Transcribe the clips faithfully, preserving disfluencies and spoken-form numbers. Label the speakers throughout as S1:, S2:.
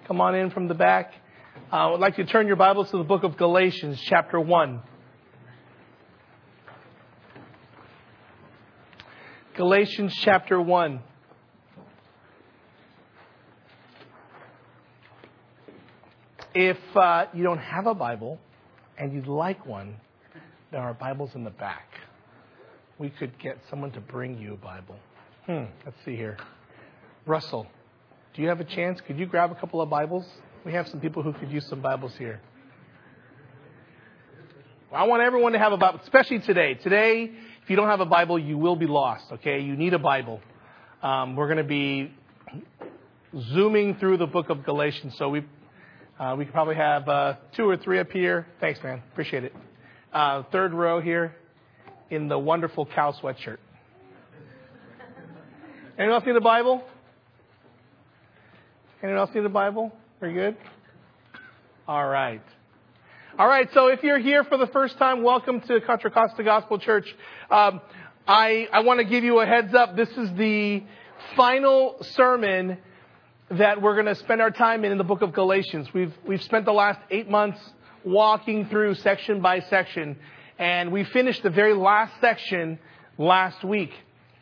S1: come on in from the back. Uh, I would like to turn your Bibles to the book of Galatians, chapter one. Galatians, chapter one. If uh, you don't have a Bible and you'd like one, there are Bibles in the back. We could get someone to bring you a Bible. Hmm, let's see here. Russell, do you have a chance? Could you grab a couple of Bibles? We have some people who could use some Bibles here. Well, I want everyone to have a Bible, especially today. Today, if you don't have a Bible, you will be lost, okay? You need a Bible. Um, we're going to be zooming through the book of Galatians, so we uh, we could probably have uh, two or three up here. Thanks, man. Appreciate it. Uh, third row here in the wonderful cow sweatshirt. Anyone else need a Bible? Anyone else need a Bible? Very good. All right. All right. So if you're here for the first time, welcome to Contra Costa Gospel Church. Um, I, I want to give you a heads up. This is the final sermon that we're going to spend our time in in the book of Galatians. We've, we've spent the last eight months walking through section by section, and we finished the very last section last week.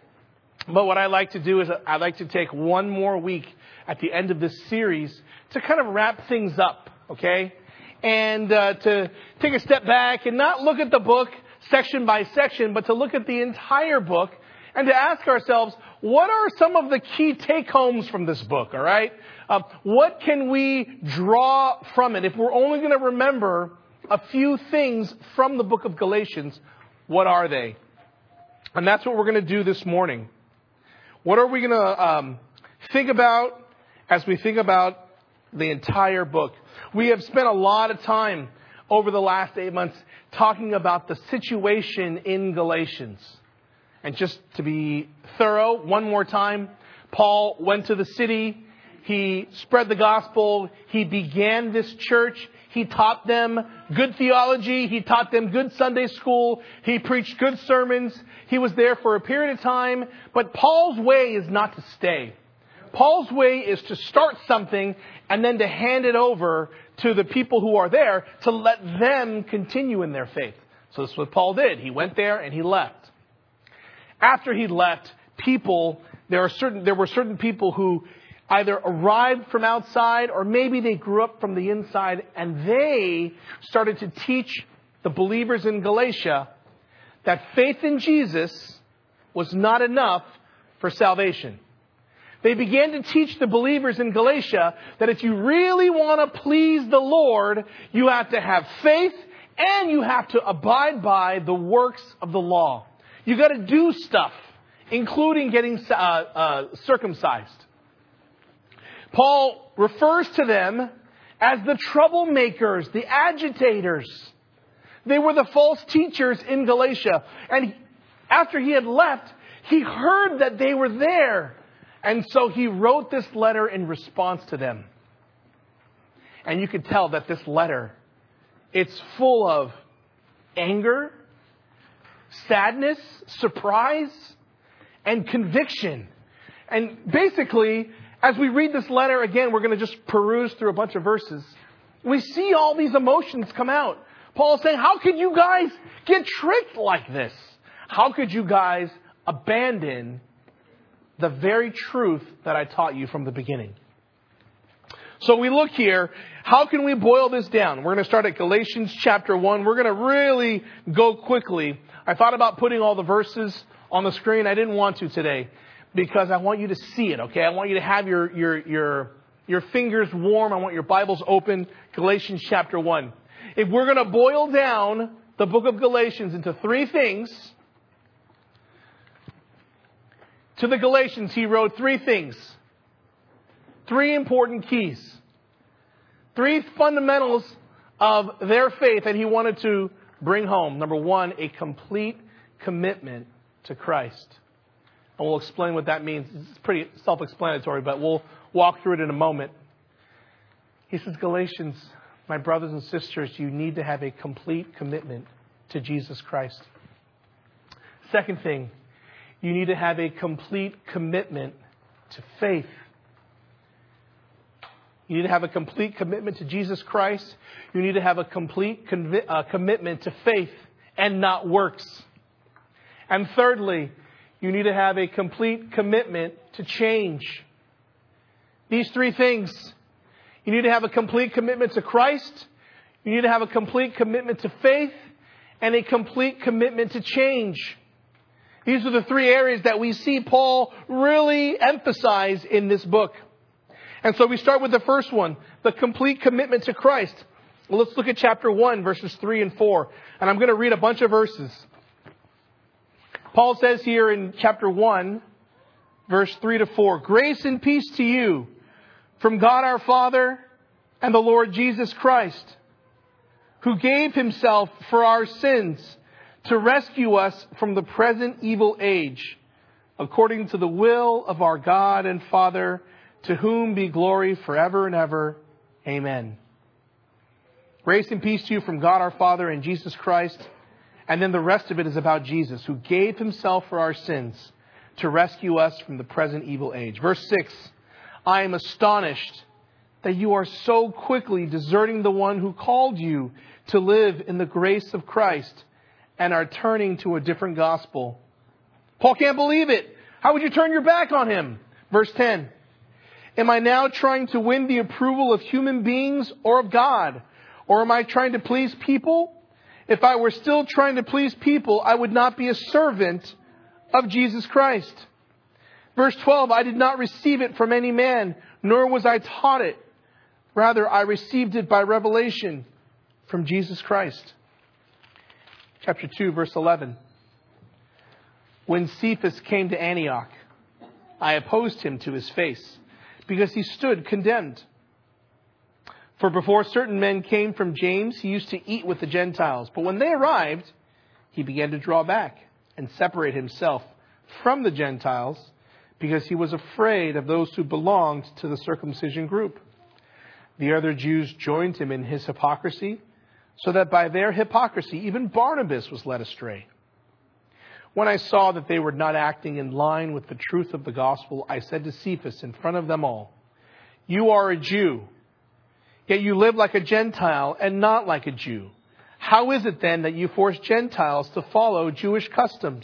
S1: But what I like to do is I like to take one more week at the end of this series to kind of wrap things up, okay? And uh, to take a step back and not look at the book section by section, but to look at the entire book and to ask ourselves, what are some of the key take-homes from this book, all right? Uh, what can we draw from it? If we're only going to remember a few things from the book of Galatians, what are they? And that's what we're going to do this morning. What are we going to um, think about as we think about the entire book? We have spent a lot of time over the last eight months talking about the situation in Galatians. And just to be thorough, one more time, Paul went to the city. He spread the gospel. He began this church. He taught them good theology. He taught them good Sunday school. He preached good sermons. He was there for a period of time. But Paul's way is not to stay. Paul's way is to start something and then to hand it over to the people who are there to let them continue in their faith. So this is what Paul did. He went there and he left. After he left, people, there are certain, there were certain people who either arrived from outside or maybe they grew up from the inside, and they started to teach the believers in Galatia that faith in Jesus was not enough for salvation. They began to teach the believers in Galatia that if you really want to please the Lord, you have to have faith and you have to abide by the works of the law. You got to do stuff, including getting uh, uh, circumcised. Paul refers to them as the troublemakers, the agitators. They were the false teachers in Galatia. And after he had left, he heard that they were there. And so he wrote this letter in response to them. And you could tell that this letter, it's full of anger, sadness, surprise, and conviction. And basically, as we read this letter again, we're going to just peruse through a bunch of verses. We see all these emotions come out. Paul's saying, how could you guys get tricked like this? How could you guys abandon the very truth that I taught you from the beginning? So we look here, how can we boil this down? We're going to start at Galatians chapter one. We're going to really go quickly. I thought about putting all the verses on the screen. I didn't want to today because I want you to see it, okay? I want you to have your, your, your, your fingers warm. I want your Bibles open. Galatians chapter one. If we're going to boil down the book of Galatians into three things, to the Galatians, he wrote three things. Three important keys. Three fundamentals of their faith that he wanted to bring home. Number one, a complete commitment to Christ. And we'll explain what that means. It's pretty self-explanatory, but we'll walk through it in a moment. He says, Galatians, my brothers and sisters, you need to have a complete commitment to Jesus Christ. Second thing, you need to have a complete commitment to faith. You need to have a complete commitment to Jesus Christ. You need to have a complete convi- uh, commitment to faith and not works. And thirdly, you need to have a complete commitment to change. These three things. You need to have a complete commitment to Christ. You need to have a complete commitment to faith and a complete commitment to change. These are the three areas that we see Paul really emphasize in this book. And so we start with the first one, the complete commitment to Christ. Well, let's look at chapter one, verses three and four. And I'm going to read a bunch of verses. Paul says here in chapter one, verse three to four, grace and peace to you from God our Father and the Lord Jesus Christ, who gave himself for our sins to rescue us from the present evil age, according to the will of our God and Father, to whom be glory forever and ever. Amen. Grace and peace to you from God our Father and Jesus Christ. And then the rest of it is about Jesus, who gave himself for our sins to rescue us from the present evil age. Verse six, I am astonished that you are so quickly deserting the one who called you to live in the grace of Christ and are turning to a different gospel. Paul can't believe it. How would you turn your back on him? Verse ten. Am I now trying to win the approval of human beings or of God? Or am I trying to please people? If I were still trying to please people, I would not be a servant of Jesus Christ. Verse twelve, I did not receive it from any man, nor was I taught it. Rather, I received it by revelation from Jesus Christ. Chapter two, verse eleven. When Cephas came to Antioch, I opposed him to his face, because he stood condemned. For before certain men came from James, he used to eat with the Gentiles. But when they arrived, he began to draw back and separate himself from the Gentiles, because he was afraid of those who belonged to the circumcision group. The other Jews joined him in his hypocrisy, so that by their hypocrisy even Barnabas was led astray. When I saw that they were not acting in line with the truth of the gospel, I said to Cephas in front of them all, you are a Jew, yet you live like a Gentile and not like a Jew. How is it then that you force Gentiles to follow Jewish customs?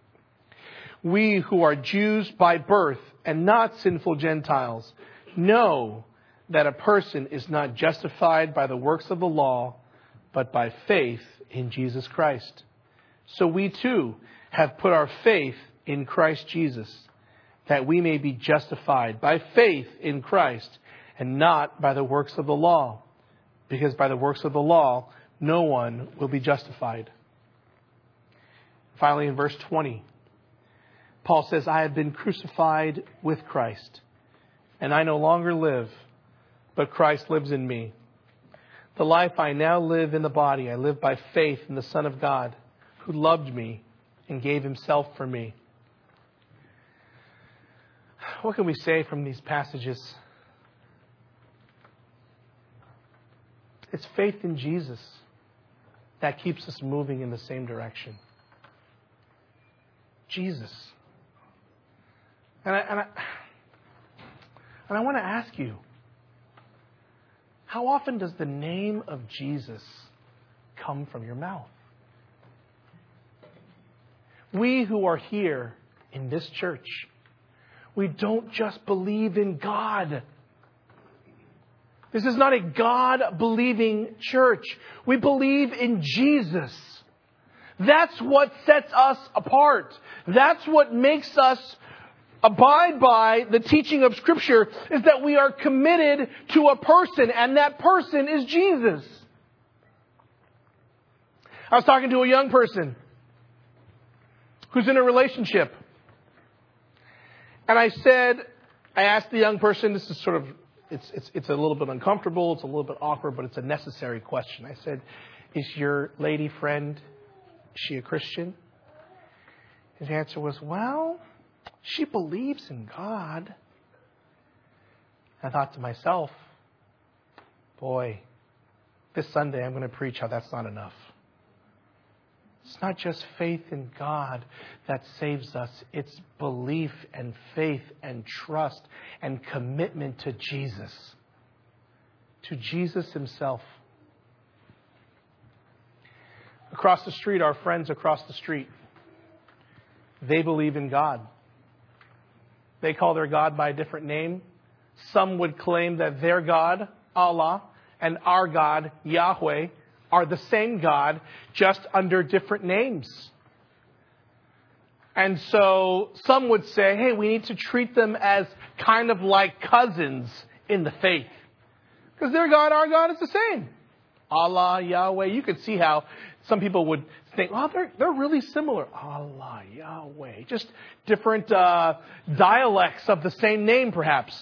S1: We who are Jews by birth and not sinful Gentiles know that a person is not justified by the works of the law, but by faith in Jesus Christ. So we too have put our faith in Christ Jesus, that we may be justified by faith in Christ and not by the works of the law, because by the works of the law, no one will be justified. Finally, in verse twenty, Paul says, I have been crucified with Christ, and I no longer live, but Christ lives in me. The life I now live in the body, I live by faith in the Son of God, who loved me and gave himself for me. What can we say from these passages? It's faith in Jesus that keeps us moving in the same direction. Jesus. And I, and I, and I want to ask you, how often does the name of Jesus come from your mouth? We who are here in this church, we don't just believe in God. This is not a God-believing church. We believe in Jesus. That's what sets us apart. That's what makes us abide by the teaching of Scripture, is that we are committed to a person, and that person is Jesus. I was talking to a young person who's in a relationship. And I said, I asked the young person, this is sort of, it's, it's, it's a little bit uncomfortable, it's a little bit awkward, but it's a necessary question. I said, is your lady friend, is she a Christian? His answer was, well, she believes in God. I thought to myself, boy, this Sunday I'm going to preach how that's not enough. It's not just faith in God that saves us. It's belief and faith and trust and commitment to Jesus. to Jesus himself. Across the street, our friends across the street, they believe in God. They call their God by a different name. Some would claim that their God, Allah, and our God, Yahweh, are the same God, just under different names. And so some would say, hey, we need to treat them as kind of like cousins in the faith. Because their God, our God is the same. Allah, Yahweh. You could see how some people would think, oh, they're, they're really similar. Allah, Yahweh. Just different uh, dialects of the same name, perhaps.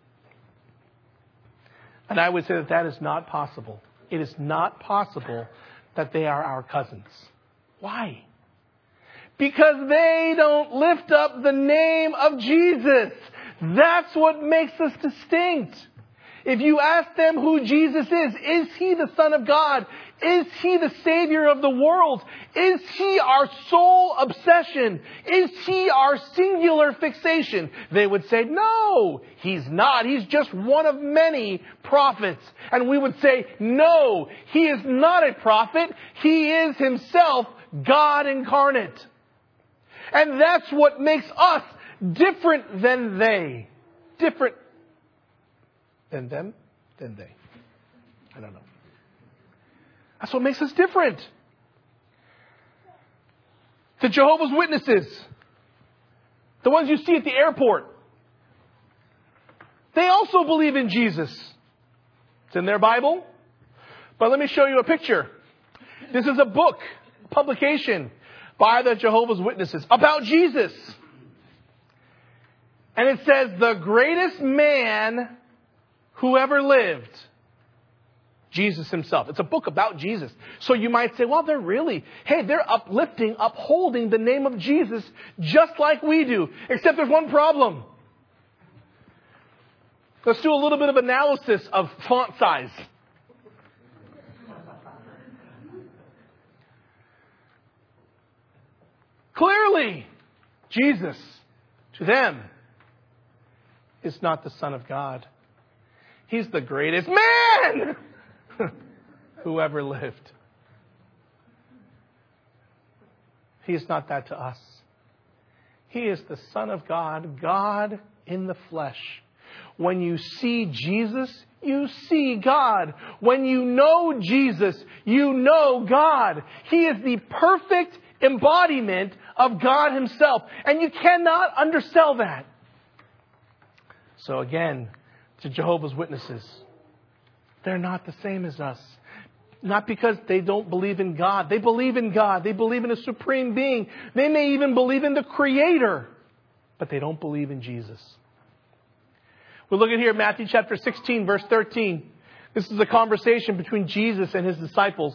S1: And I would say that that is not possible. It is not possible that they are our cousins. Why? Because they don't lift up the name of Jesus. That's what makes us distinct. If you ask them who Jesus is, is he the Son of God? Is he the Savior of the world? Is he our sole obsession? Is he our singular fixation? They would say, no, he's not. He's just one of many prophets. And we would say, no, he is not a prophet. He is himself God incarnate. And that's what makes us different than they. Different than them, than they. I don't know. That's what makes us different. The Jehovah's Witnesses, the ones you see at the airport, they also believe in Jesus. It's in their Bible. But let me show you a picture. This is a book, a publication by the Jehovah's Witnesses about Jesus. And it says, the greatest man who ever lived, Jesus himself. It's a book about Jesus. So you might say, well, they're really, hey, they're uplifting, upholding the name of Jesus just like we do. Except there's one problem. Let's do a little bit of analysis of font size. Clearly, Jesus, to them, is not the Son of God. He's the greatest man who ever lived. He is not that to us. He is the Son of God, God in the flesh. When you see Jesus, you see God. When you know Jesus, you know God. He is the perfect embodiment of God himself. And you cannot undersell that. So again, to Jehovah's Witnesses, they're not the same as us. Not because they don't believe in God. They believe in God. They believe in a supreme being. They may even believe in the Creator. But they don't believe in Jesus. We look at here Matthew chapter sixteen, verse thirteen. This is a conversation between Jesus and his disciples.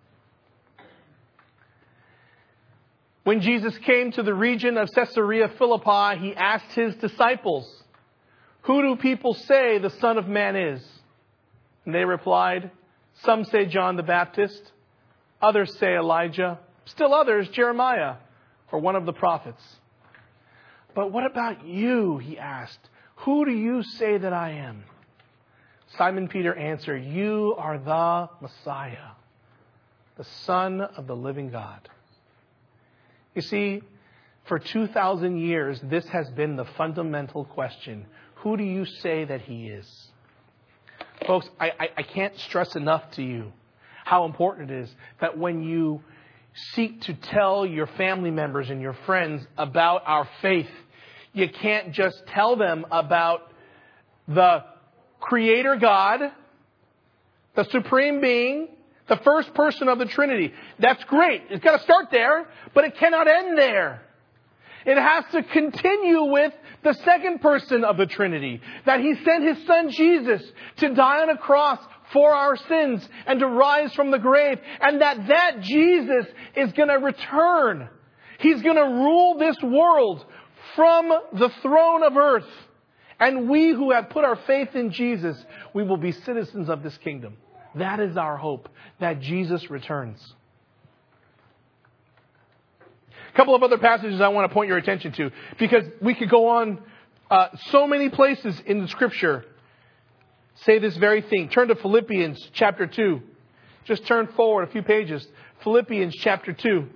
S1: When Jesus came to the region of Caesarea Philippi, he asked his disciples, who do people say the Son of Man is? And they replied, some say John the Baptist, others say Elijah, still others Jeremiah, or one of the prophets. But what about you, he asked. Who do you say that I am? Simon Peter answered, you are the Messiah, the Son of the living God. You see, for two thousand years, this has been the fundamental question. Who do you say that he is? Folks, I, I, I can't stress enough to you how important it is that when you seek to tell your family members and your friends about our faith, you can't just tell them about the Creator God, the Supreme Being, the first person of the Trinity. That's great. It's got to start there, but it cannot end there. It has to continue with the second person of the Trinity. That he sent his son Jesus to die on a cross for our sins and to rise from the grave. And that that Jesus is going to return. He's going to rule this world from the throne of earth. And we who have put our faith in Jesus, we will be citizens of this kingdom. That is our hope, that Jesus returns. A couple of other passages I want to point your attention to, because we could go on uh, so many places in the Scripture say this very thing. Turn to Philippians chapter two. Just turn forward a few pages. Philippians chapter two.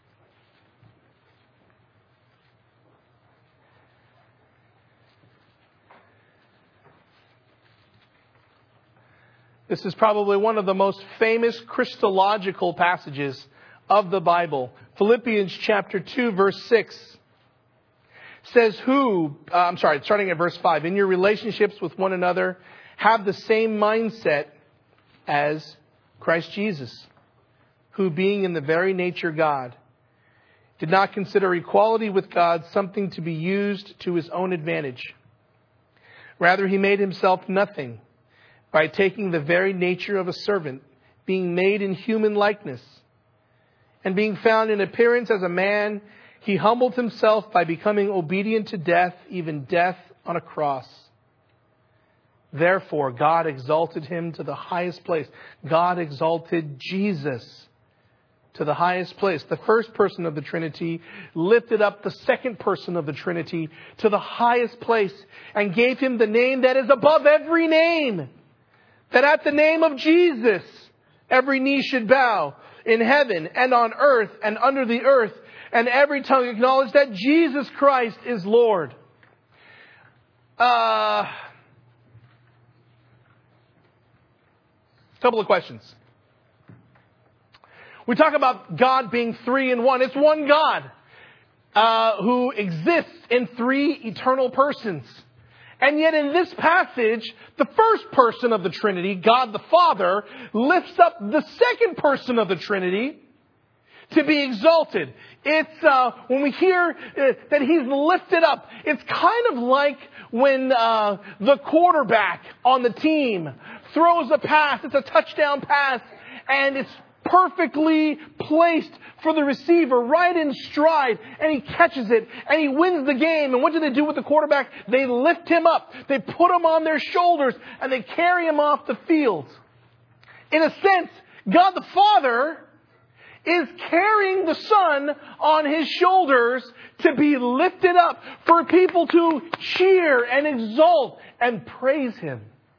S1: This is probably one of the most famous Christological passages of the Bible. Philippians chapter two, verse six says, who, uh, I'm sorry, starting at verse five, in your relationships with one another, have the same mindset as Christ Jesus, who being in the very nature God, did not consider equality with God something to be used to his own advantage. Rather, he made himself nothing by taking the very nature of a servant, being made in human likeness. And being found in appearance as a man, he humbled himself by becoming obedient to death, even death on a cross. Therefore, God exalted him to the highest place. God exalted Jesus to the highest place. The first person of the Trinity lifted up the second person of the Trinity to the highest place and gave him the name that is above every name. That at the name of Jesus, every knee should bow in heaven and on earth and under the earth, and every tongue acknowledge that Jesus Christ is Lord. Uh, couple of questions. We talk about God being three in one. It's one God uh, who exists in three eternal persons. And yet in this passage, the first person of the Trinity, God the Father, lifts up the second person of the Trinity to be exalted. It's uh, when we hear uh, that he's lifted up, it's kind of like when uh, the quarterback on the team throws a pass. It's a touchdown pass, and it's perfectly placed for the receiver, right in stride, and he catches it, and he wins the game. And what do they do with the quarterback? They lift him up, they put him on their shoulders, and they carry him off the field. In a sense, God the Father is carrying the Son on his shoulders to be lifted up for people to cheer and exalt and praise him.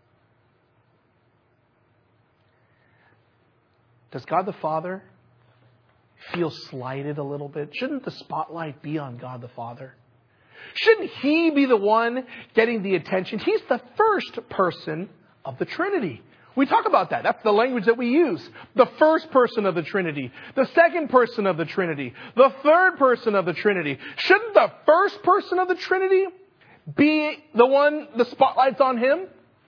S1: Does God the Father feel slighted a little bit? Shouldn't the spotlight be on God the Father? Shouldn't he be the one getting the attention? He's the first person of the Trinity. We talk about that. That's the language that we use. The first person of the Trinity. The second person of the Trinity. The third person of the Trinity. Shouldn't the first person of the Trinity be the one, the spotlight's on him?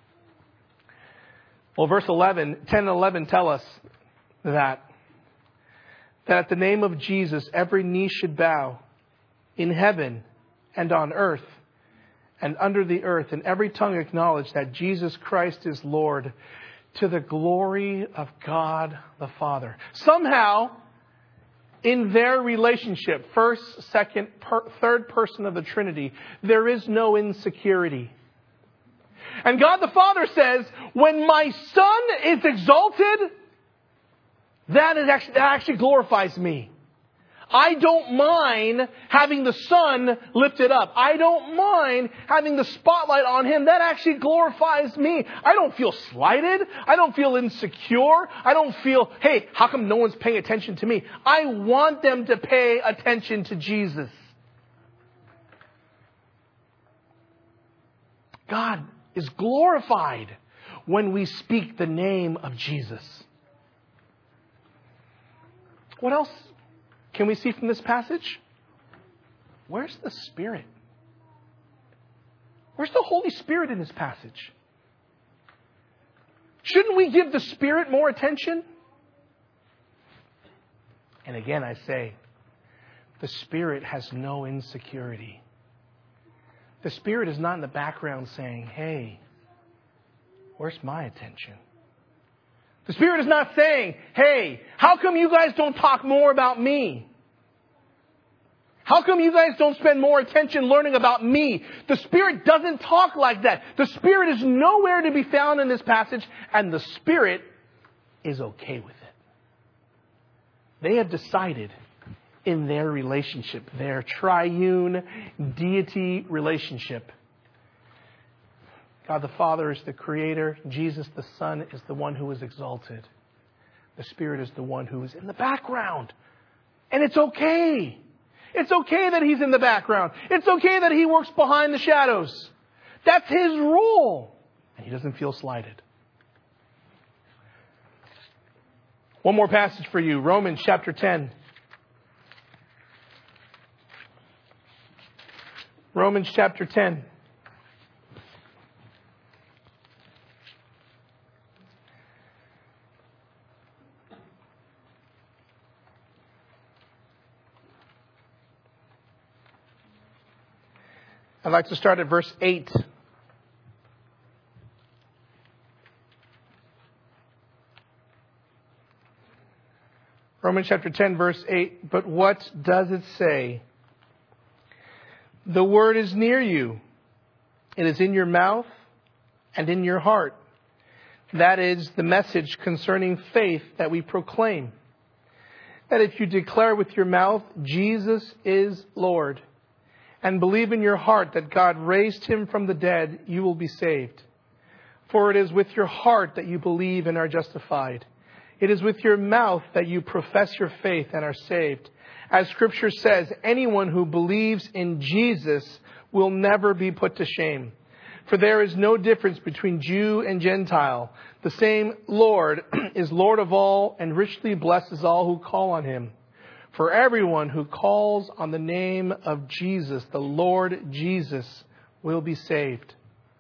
S1: Well, verse eleven, ten and eleven tell us that, that at the name of Jesus, every knee should bow in heaven and on earth and under the earth, and every tongue acknowledge that Jesus Christ is Lord, to the glory of God the Father. Somehow, in their relationship, first, second, per, third person of the Trinity, there is no insecurity. And God the Father says, when my Son is exalted, that is actually, that actually glorifies me. I don't mind having the Son lifted up. I don't mind having the spotlight on him. That actually glorifies me. I don't feel slighted. I don't feel insecure. I don't feel, hey, how come no one's paying attention to me? I want them to pay attention to Jesus. God is glorified when we speak the name of Jesus. What else can we see from this passage? Where's the Spirit? Where's the Holy Spirit in this passage? Shouldn't we give the Spirit more attention? And again, I say, the Spirit has no insecurity. The Spirit is not in the background saying, hey, where's my attention? The Spirit is not saying, hey, how come you guys don't talk more about me? How come you guys don't spend more attention learning about me? The Spirit doesn't talk like that. The Spirit is nowhere to be found in this passage, and the Spirit is okay with it. They have decided in their relationship, their triune deity relationship, God the Father is the creator. Jesus the Son is the one who is exalted. The Spirit is the one who is in the background. And it's okay. It's okay that He's in the background. It's okay that He works behind the shadows. That's His role. And He doesn't feel slighted. One more passage for you. Romans chapter ten. Romans chapter ten. I'd like to start at verse eight. Romans chapter ten, verse eight. But what does it say? The word is near you. It is in your mouth and in your heart. That is the message concerning faith that we proclaim. That if you declare with your mouth, Jesus is Lord, and believe in your heart that God raised Him from the dead, you will be saved. For it is with your heart that you believe and are justified. It is with your mouth that you profess your faith and are saved. As Scripture says, anyone who believes in Jesus will never be put to shame. For there is no difference between Jew and Gentile. The same Lord is Lord of all and richly blesses all who call on Him. For everyone who calls on the name of Jesus, the Lord Jesus, will be saved.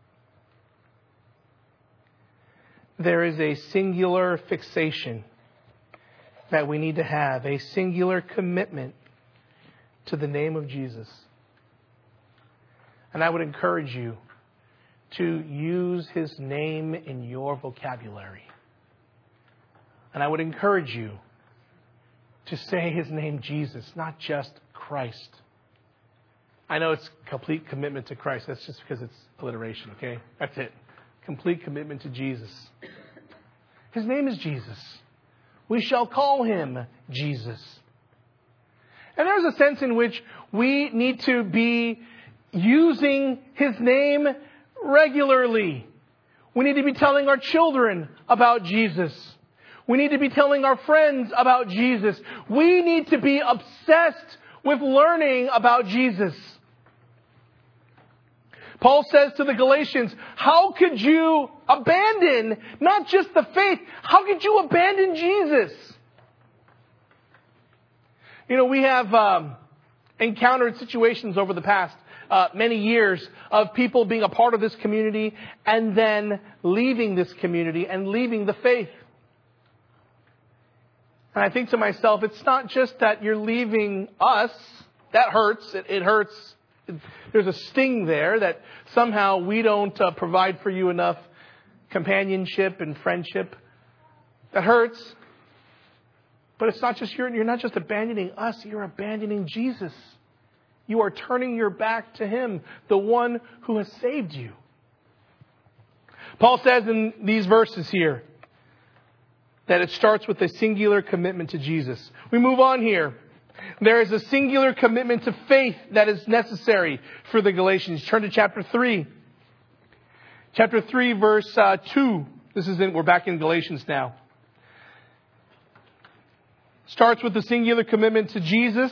S1: There is a singular fixation that we need to have, a singular commitment to the name of Jesus. And I would encourage you to use His name in your vocabulary. And I would encourage you to say His name, Jesus, not just Christ. I know it's complete commitment to Christ. That's just because it's alliteration, okay? That's it. Complete commitment to Jesus. His name is Jesus. We shall call Him Jesus. And there's a sense in which we need to be using His name regularly. We need to be telling our children about Jesus. We need to be telling our friends about Jesus. We need to be obsessed with learning about Jesus. Paul says to the Galatians, how could you abandon not just the faith, how could you abandon Jesus? You know, we have um, encountered situations over the past uh, many years of people being a part of this community and then leaving this community and leaving the faith. And I think to myself, it's not just that you're leaving us. That hurts. It, it hurts. It, there's a sting there that somehow we don't uh, provide for you enough companionship and friendship. That hurts. But it's not just you're, you're not just abandoning us. You're abandoning Jesus. You are turning your back to Him, the one who has saved you. Paul says in these verses here that it starts with a singular commitment to Jesus. We move on here. There is a singular commitment to faith that is necessary for the Galatians. Turn to chapter three. Chapter three, verse uh, two. This is in, we're back in Galatians now. Starts with a singular commitment to Jesus.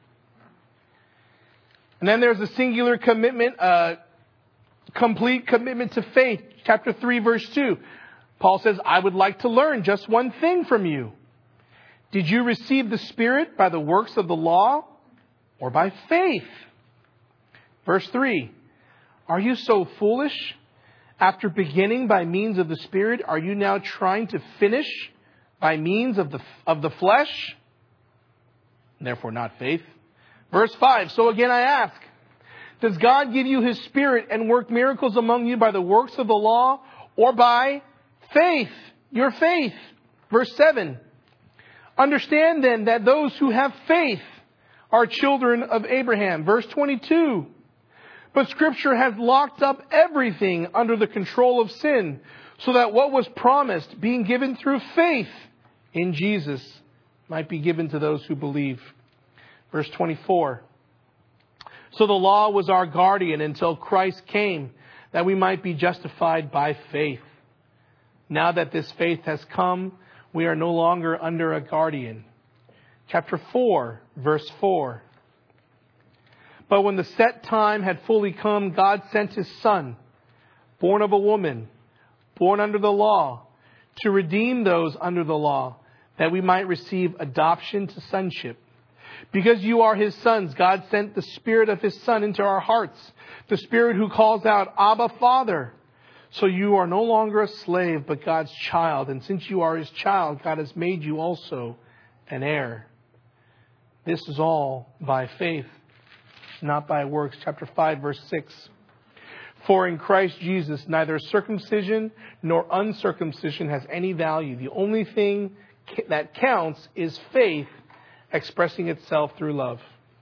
S1: And then there's a singular commitment, uh, complete commitment to faith. Chapter three, verse two. Paul says, I would like to learn just one thing from you. Did you receive the Spirit by the works of the law or by faith? Verse three. Are you so foolish? After beginning by means of the Spirit, are you now trying to finish by means of the, of the flesh? Therefore not faith. Verse five. So again I ask, does God give you His Spirit and work miracles among you by the works of the law or by faith? Your faith. Verse seven. Understand then that those who have faith are children of Abraham. Verse twenty-two. But Scripture has locked up everything under the control of sin, so that what was promised, being given through faith in Jesus, might be given to those who believe. Verse twenty-four. So the law was our guardian until Christ came, that we might be justified by faith. Now that this faith has come, we are no longer under a guardian. Chapter four, verse four. But when the set time had fully come, God sent His Son, born of a woman, born under the law, to redeem those under the law, that we might receive adoption to sonship. Because you are His sons, God sent the Spirit of His Son into our hearts, the Spirit who calls out, Abba, Father. So you are no longer a slave, but God's child. And since you are His child, God has made you also an heir. This is all by faith, not by works. Chapter five, verse six. For in Christ Jesus, neither circumcision nor uncircumcision has any value. The only thing that counts is faith expressing itself through love.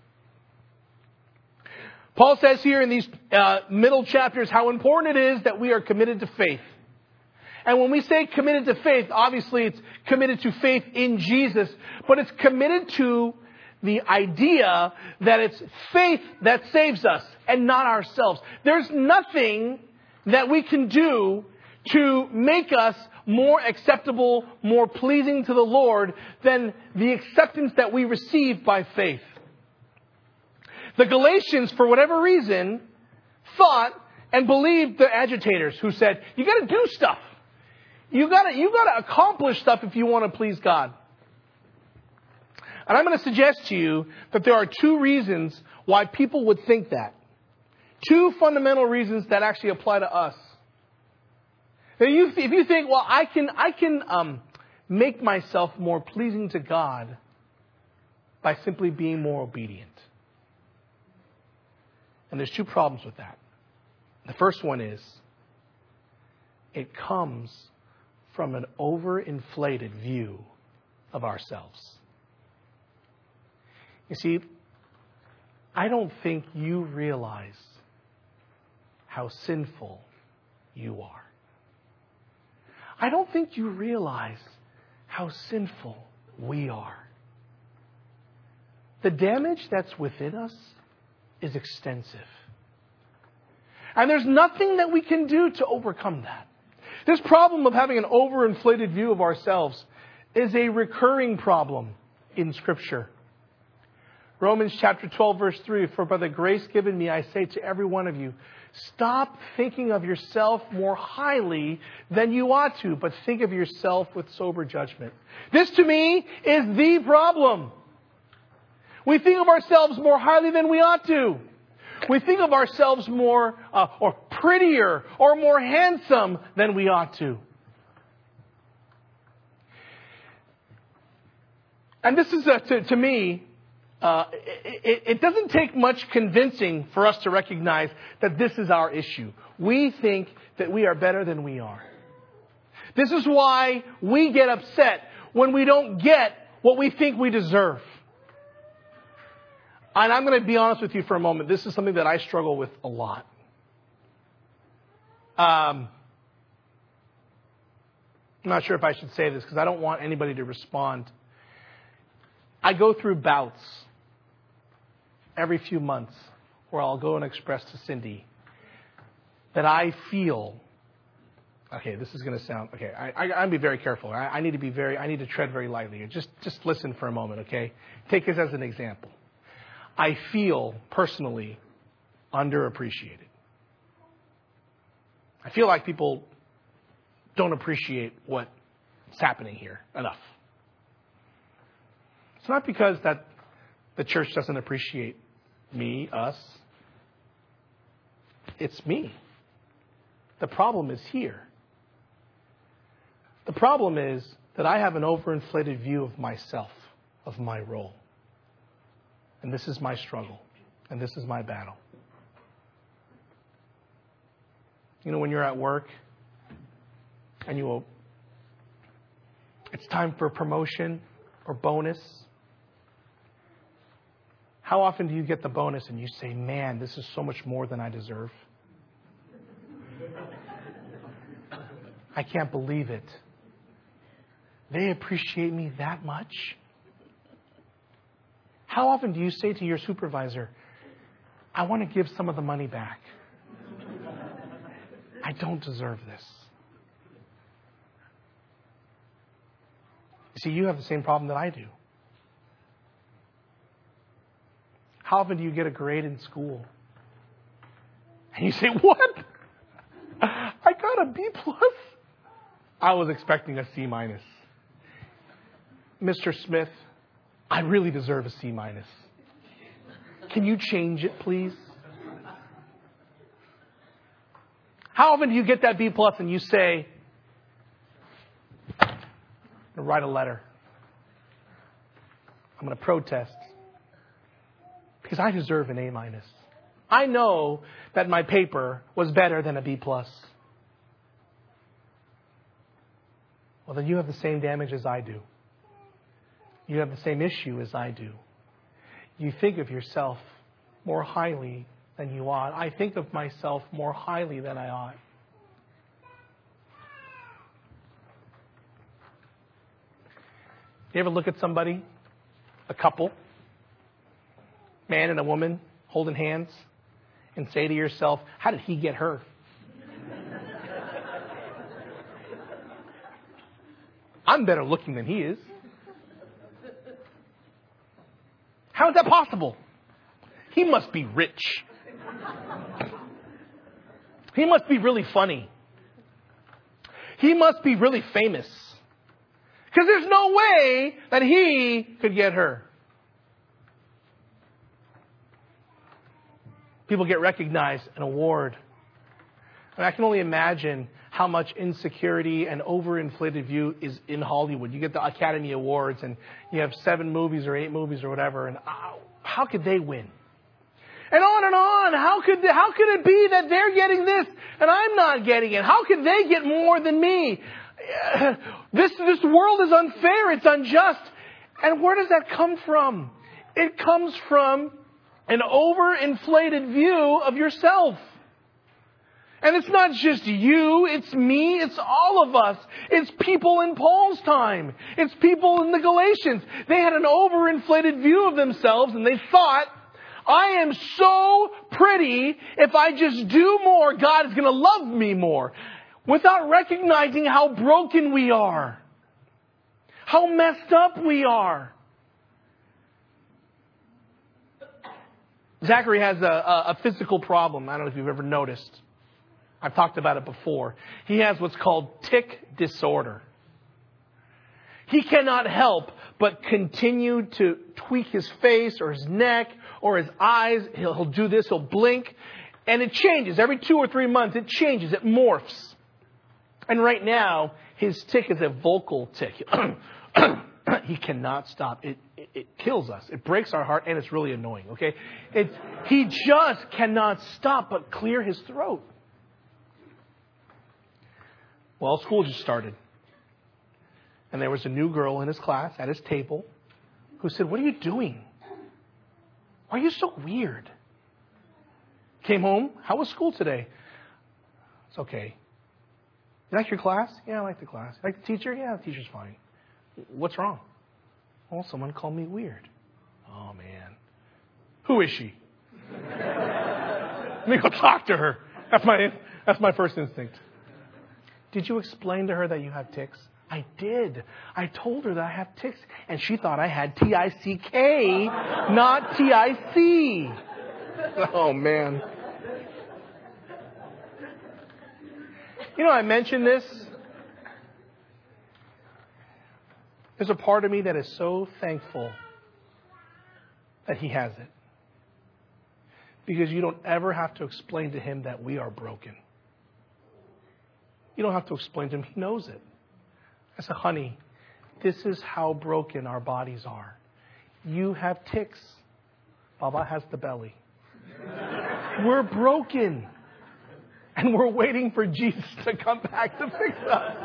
S1: Paul says here in these uh, middle chapters how important it is that we are committed to faith. And when we say committed to faith, obviously it's committed to faith in Jesus, but it's committed to the idea that it's faith that saves us and not ourselves. There's nothing that we can do to make us more acceptable, more pleasing to the Lord than the acceptance that we receive by faith. The Galatians, for whatever reason, thought and believed the agitators who said, you got to do stuff. You got to you got to accomplish stuff if you want to please God. And I'm going to suggest to you that there are two reasons why people would think that. Two fundamental reasons that actually apply to us. If you, if you think, well, I can I can um, make myself more pleasing to God by simply being more obedient. And there's two problems with that. The first one is it comes from an overinflated view of ourselves. You see, I don't think you realize how sinful you are. I don't think you realize how sinful we are. The damage that's within us is extensive. And there's nothing that we can do to overcome that. This problem of having an overinflated view of ourselves is a recurring problem in Scripture. Romans chapter twelve, verse three, for by the grace given me, I say to every one of you, stop thinking of yourself more highly than you ought to, but think of yourself with sober judgment. This to me is the problem. We think of ourselves more highly than we ought to. We think of ourselves more uh, or prettier or more handsome than we ought to. And this is, a, to, to me, uh, it, it doesn't take much convincing for us to recognize that this is our issue. We think that we are better than we are. This is why we get upset when we don't get what we think we deserve. And I'm going to be honest with you for a moment. This is something that I struggle with a lot. Um, I'm not sure if I should say this because I don't want anybody to respond. I go through bouts every few months where I'll go and express to Cindy that I feel, okay, this is going to sound, okay, I, I, I'm going to be very careful. I, I need to be very, I need to tread very lightly here. Just, just listen for a moment, okay? Take this as an example. I feel personally underappreciated. I feel like people don't appreciate what's happening here enough. It's not because that the church doesn't appreciate me, us. It's me. The problem is here. The problem is that I have an overinflated view of myself, of my role. And this is my struggle. And this is my battle. You know, when you're at work and you will, it's time for promotion or bonus. How often do you get the bonus and you say, man, this is so much more than I deserve? I can't believe it. They appreciate me that much? How often do you say to your supervisor, I want to give some of the money back? I don't deserve this. You see, you have the same problem that I do. How often do you get a grade in school? And you say, what? I got a B plus. I was expecting a C minus. Mister Smith, I really deserve a C minus. Can you change it, please? How often do you get that B plus and you say, I'm going to write a letter. I'm going to protest. Because I deserve an A minus. I know that my paper was better than a B plus. Well, then you have the same damage as I do. You have the same issue as I do. You think of yourself more highly than you ought. I think of myself more highly than I ought. You ever look at somebody, a couple, man and a woman holding hands, and say to yourself, how did he get her? I'm better looking than he is. How is that possible? He must be rich. He must be really funny. He must be really famous. Because there's no way that he could get her. People get recognized, an award. And I can only imagine how much insecurity and overinflated view is in Hollywood. You get the Academy Awards and you have seven movies or eight movies or whatever. And oh, how could they win? And on and on. How could they, how could it be that they're getting this and I'm not getting it? How could they get more than me? This, this world is unfair. It's unjust. And where does that come from? It comes from an overinflated view of yourself. And it's not just you, it's me, it's all of us. It's people in Paul's time. It's people in the Galatians. They had an overinflated view of themselves and they thought, I am so pretty, if I just do more, God is going to love me more. Without recognizing how broken we are. How messed up we are. Zachary has a, a, a physical problem. I don't know if you've ever noticed. I've talked about it before. He has what's called tic disorder. He cannot help but continue to tweak his face or his neck or his eyes. He'll, he'll do this, he'll blink. And it changes. Every two or three months, it changes. It morphs. And right now, his tic is a vocal tic. He cannot stop. It, it, it kills us. It breaks our heart, and it's really annoying, okay? It's, he just cannot stop but clear his throat. Well, school just started. And there was a new girl in his class at his table who said, what are you doing? Why are you so weird? Came home. How was school today? It's okay. You like your class? Yeah, I like the class. You like the teacher? Yeah, the teacher's fine. What's wrong? Well, someone called me weird. Oh, man. Who is she? Let me go talk to her. That's my, that's my first instinct. Did you explain to her that you have tics? I did. I told her that I have tics, and she thought I had T I C K, not T I C. Oh, man. You know, I mentioned this. There's a part of me that is so thankful that he has it. Because you don't ever have to explain to him that we are broken. You don't have to explain to him. He knows it. I said, honey, this is how broken our bodies are. You have tics. Baba has the belly. We're broken. And we're waiting for Jesus to come back to fix us.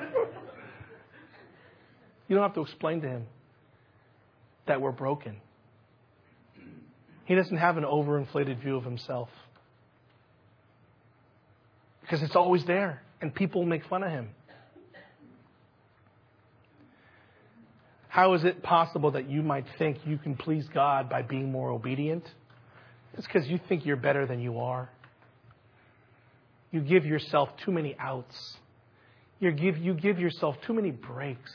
S1: You don't have to explain to him that we're broken. He doesn't have an overinflated view of himself. Because it's always there. And people make fun of him. How is it possible that you might think you can please God by being more obedient? It's because you think you're better than you are. you give yourself too many outs. You give, you give yourself too many breaks.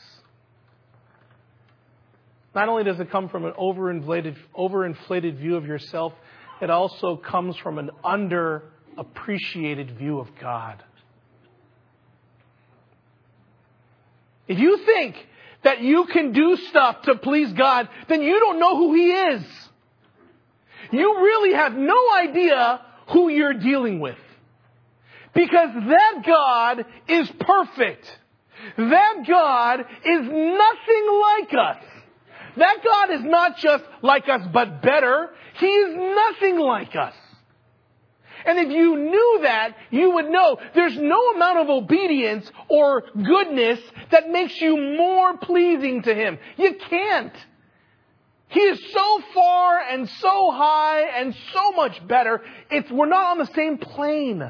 S1: Not only does it come from an overinflated, overinflated view of yourself, it also comes from an underappreciated view of God. If you think that you can do stuff to please God, then you don't know who He is. You really have no idea who you're dealing with. Because that God is perfect. That God is nothing like us. That God is not just like us, but better. He is nothing like us. And if you knew that, you would know there's no amount of obedience or goodness that makes you more pleasing to Him. You can't. He is so far and so high and so much better. It's, we're not on the same plane.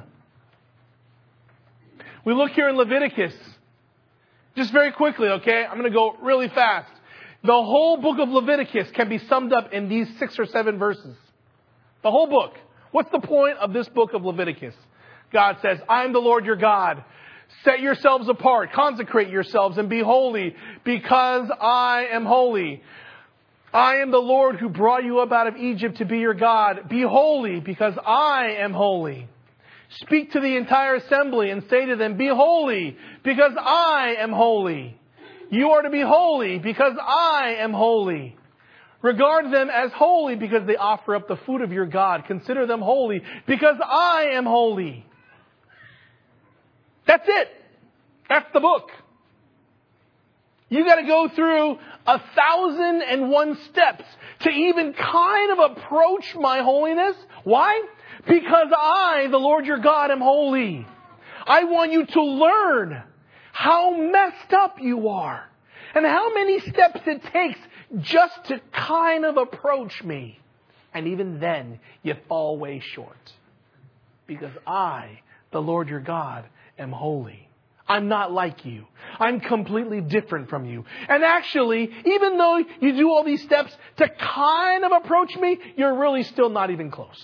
S1: We look here in Leviticus. Just very quickly, okay? I'm going to go really fast. The whole book of Leviticus can be summed up in these six or seven verses. The whole book. What's the point of this book of Leviticus? God says, I am the Lord your God. Set yourselves apart, consecrate yourselves, and be holy, because I am holy. I am the Lord who brought you up out of Egypt to be your God. Be holy, because I am holy. Speak to the entire assembly and say to them, be holy, because I am holy. You are to be holy, because I am holy. Regard them as holy because they offer up the food of your God. Consider them holy because I am holy. That's it. That's the book. You got to go through a thousand and one steps to even kind of approach my holiness. Why? Because I, the Lord your God, am holy. I want you to learn how messed up you are and how many steps it takes just to kind of approach me. And even then, you fall way short. Because I, the Lord your God, am holy. I'm not like you. I'm completely different from you. And actually, even though you do all these steps to kind of approach me, you're really still not even close.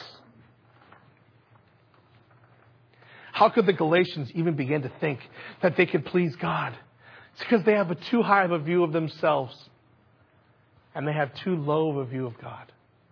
S1: How could the Galatians even begin to think that they could please God? It's because they have a too high of a view of themselves. And they have too low of a view of God.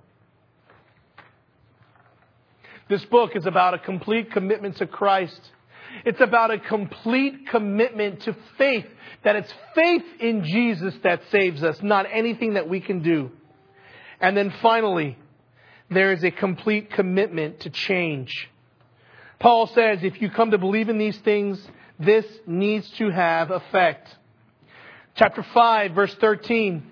S1: This book is about a complete commitment to Christ. It's about a complete commitment to faith. That it's faith in Jesus that saves us, not anything that we can do. And then finally, there is a complete commitment to change. Paul says, if you come to believe in these things, this needs to have effect. Chapter five, verse thirteen.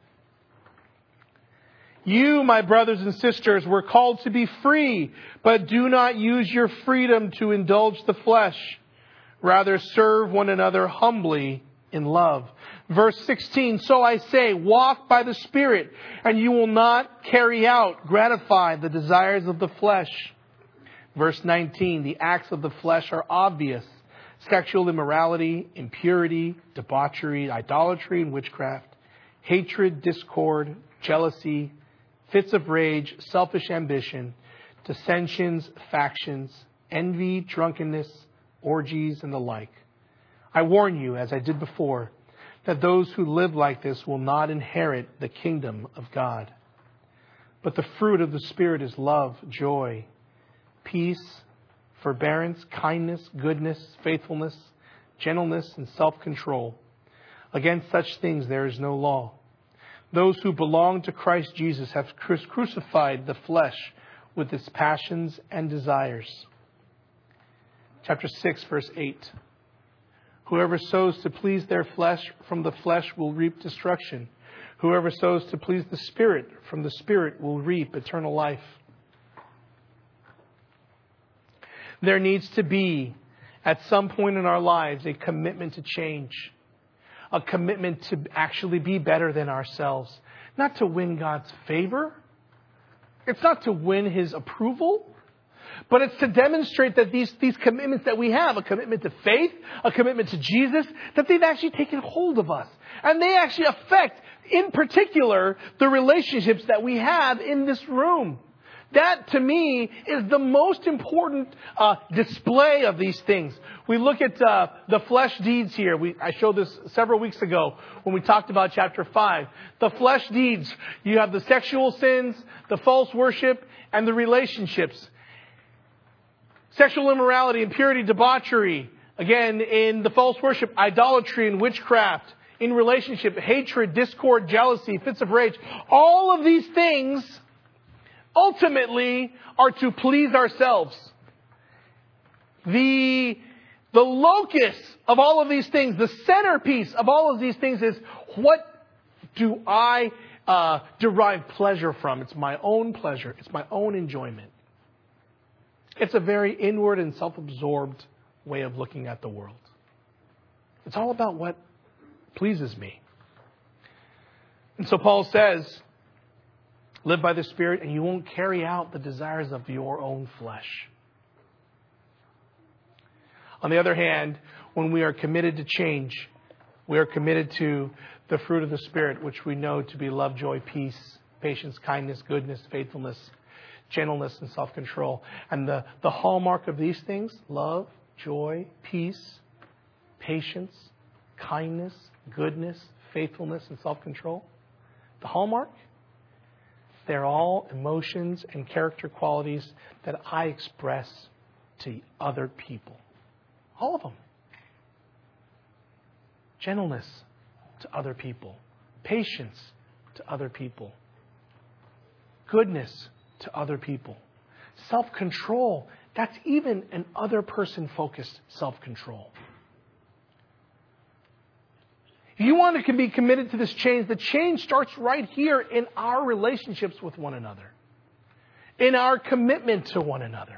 S1: You, my brothers and sisters, were called to be free, but do not use your freedom to indulge the flesh. Rather, serve one another humbly in love. Verse sixteen, so I say, walk by the Spirit, and you will not carry out, gratify the desires of the flesh. Verse nineteen, the acts of the flesh are obvious. Sexual immorality, impurity, debauchery, idolatry and witchcraft, hatred, discord, jealousy, fits of rage, selfish ambition, dissensions, factions, envy, drunkenness, orgies, and the like. I warn you, as I did before, that those who live like this will not inherit the kingdom of God. But the fruit of the Spirit is love, joy, peace, forbearance, kindness, goodness, faithfulness, gentleness, and self-control. Against such things there is no law. Those who belong to Christ Jesus have crucified the flesh with its passions and desires. Chapter six, verse eight. Whoever sows to please their flesh from the flesh will reap destruction. Whoever sows to please the Spirit from the Spirit will reap eternal life. There needs to be, at some point in our lives, a commitment to change. A commitment to actually be better than ourselves. Not to win God's favor. It's not to win His approval. But it's to demonstrate that these, these commitments that we have, a commitment to faith, a commitment to Jesus, that they've actually taken hold of us. And they actually affect, in particular, the relationships that we have in this room. That, to me, is the most important uh, display of these things. We look at uh, the flesh deeds here. We, I showed this several weeks ago when we talked about chapter five. The flesh deeds. You have the sexual sins, the false worship, and the relationships. Sexual immorality, impurity, debauchery. Again, in the false worship, idolatry and witchcraft. In relationship, hatred, discord, jealousy, fits of rage. All of these things ultimately are to please ourselves. The, the locus of all of these things, the centerpiece of all of these things is, what do I uh, derive pleasure from? It's my own pleasure. It's my own enjoyment. It's a very inward and self-absorbed way of looking at the world. It's all about what pleases me. And so Paul says, live by the Spirit, and you won't carry out the desires of your own flesh. On the other hand, when we are committed to change, we are committed to the fruit of the Spirit, which we know to be love, joy, peace, patience, kindness, goodness, faithfulness, gentleness, and self-control. And the, the hallmark of these things, love, joy, peace, patience, kindness, goodness, faithfulness, and self-control. The hallmark, they're all emotions and character qualities that I express to other people. All of them. Gentleness to other people. Patience to other people. Goodness to other people. Self-control, that's even an other person-focused self-control. If you want to be committed to this change, the change starts right here in our relationships with one another. In our commitment to one another.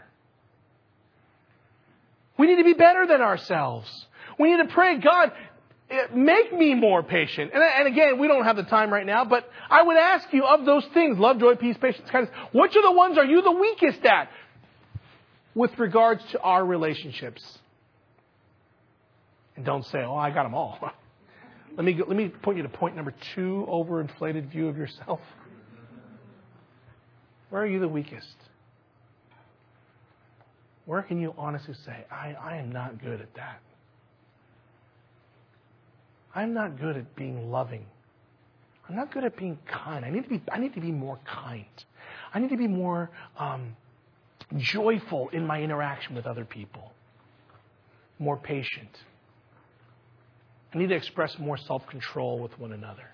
S1: We need to be better than ourselves. We need to pray, God, make me more patient. And, and again, we don't have the time right now, but I would ask you, of those things, love, joy, peace, patience, kindness, which of the ones are you the weakest at with regards to our relationships? And don't say, oh, I got them all. Let me, let me point you to point number two, overinflated view of yourself. Where are you the weakest? Where can you honestly say, I, I am not good at that. I'm not good at being loving. I'm not good at being kind. I need to be, I need to be more kind. I need to be more um, joyful in my interaction with other people. More patient. I need to express more self-control with one another.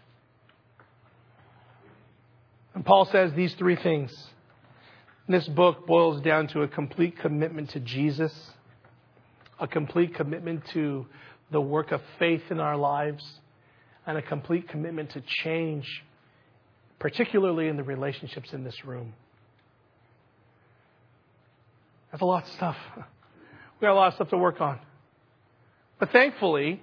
S1: And Paul says these three things. This book boils down to a complete commitment to Jesus, a complete commitment to the work of faith in our lives, and a complete commitment to change, particularly in the relationships in this room. That's a lot of stuff. We got a lot of stuff to work on. But thankfully,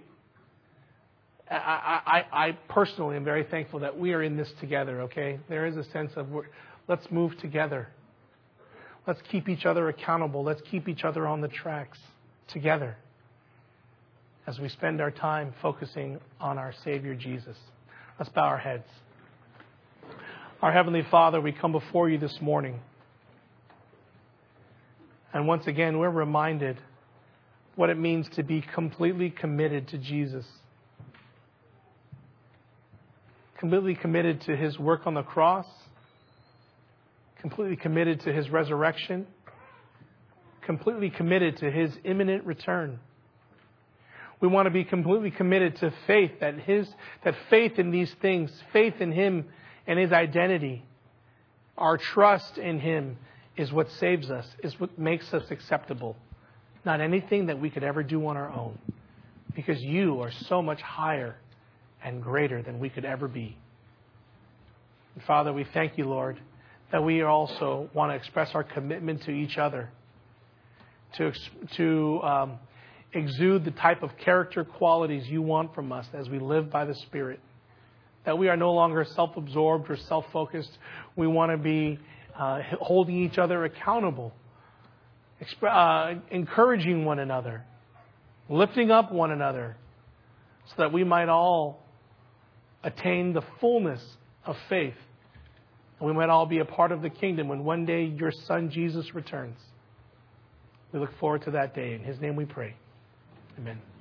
S1: I, I, I personally am very thankful that we are in this together, okay? There is a sense of, we're, let's move together. Let's keep each other accountable. Let's keep each other on the tracks together as we spend our time focusing on our Savior Jesus. Let's bow our heads. Our Heavenly Father, we come before you this morning. And once again, we're reminded what it means to be completely committed to Jesus. Completely committed to His work on the cross. Completely committed to His resurrection. Completely committed to His imminent return. We want to be completely committed to faith, that His, that faith in these things, faith in Him and His identity, our trust in Him is what saves us, is what makes us acceptable. Not anything that we could ever do on our own. Because you are so much higher and greater than we could ever be. And Father, we thank you, Lord, that we also want to express our commitment to each other, to, to um, exude the type of character qualities you want from us as we live by the Spirit. That we are no longer self-absorbed or self-focused. We want to be uh, holding each other accountable, exp- uh, encouraging one another, lifting up one another, so that we might all attain the fullness of faith And we might all be a part of the kingdom when one day your Son Jesus returns. We look forward to that day. In His name we pray. Amen.